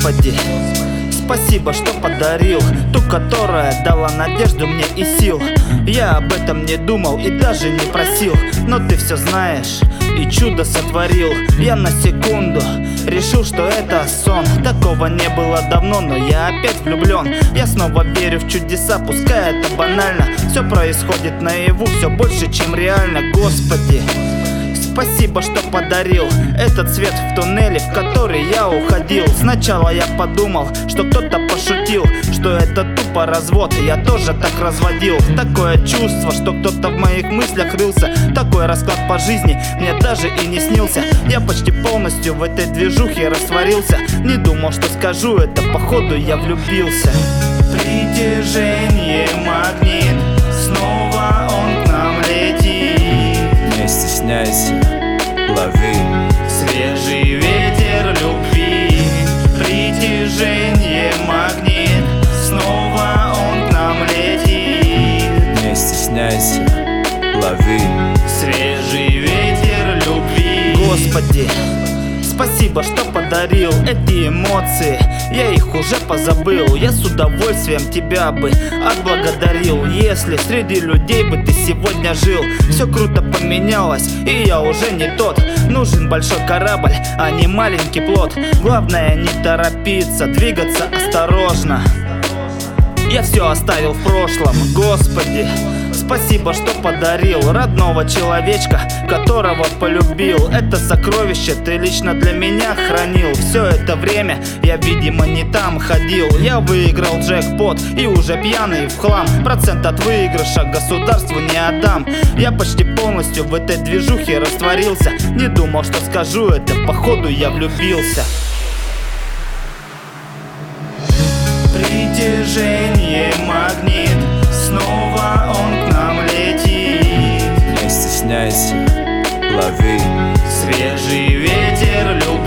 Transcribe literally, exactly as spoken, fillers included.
Господи, спасибо, что подарил ту, которая дала надежду мне и сил. Я об этом не думал и даже не просил, но ты все знаешь и чудо сотворил. Я на секунду решил, что это сон. Такого не было давно, но я опять влюблен. Я снова верю в чудеса, пускай это банально. Все происходит наяву, все больше, чем реально. Господи, спасибо, что подарил этот свет в туннеле, в который я уходил. Сначала я подумал, что кто-то пошутил, что это тупо развод, и я тоже так разводил. Такое чувство, что кто-то в моих мыслях рылся. Такой расклад по жизни мне даже и не снился. Я почти полностью в этой движухе растворился. Не думал, что скажу это, походу я влюбился. Притяжение магнит, снова он к нам летит. Не стесняйся, лови свежий ветер любви. Притяжение магнит, снова он к нам летит. Не стесняйся, лови свежий ветер любви. Господи, спасибо, что подарил эти эмоции. Я их уже позабыл. Я с удовольствием тебя бы отблагодарил, если среди людей бы ты сегодня жил. Все круто поменялось, и я уже не тот. Нужен большой корабль, а не маленький плот. Главное не торопиться, двигаться осторожно. Я все оставил в прошлом. Господи, спасибо, что подарил родного человечка, которого полюбил. Это сокровище ты лично для меня хранил. Все это время я, видимо, не там ходил. Я выиграл джекпот и уже пьяный в хлам. Процент от выигрыша государству не отдам. Я почти полностью в этой движухе растворился. Не думал, что скажу это, походу я влюбился. Притяжение магнит, снова он к нам летит. Не стесняйся, лови свежий ветер любви.